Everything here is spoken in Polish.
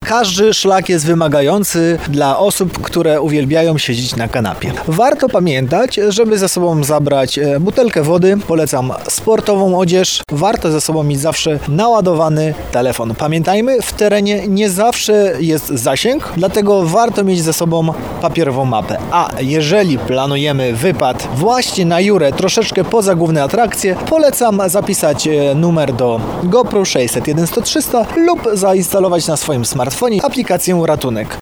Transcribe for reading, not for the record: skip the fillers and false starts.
każdy szlak jest wymagający dla osób, które uwielbiają siedzieć na kanapie. Warto pamiętać, żeby ze sobą zabrać butelkę wody, polecam sportową odzież, warto ze sobą mieć zawsze naładowany telefon. Pamiętajmy, w terenie nie zawsze jest zasięg, dlatego warto mieć ze sobą papierową mapę. A jeżeli planujemy wypad właśnie na Jurę, troszeczkę poza główne atrakcje, polecam zapisać numer do GoPro 601 100 300 lub zainstalować na swoim smartfonie aplikację Ratunek.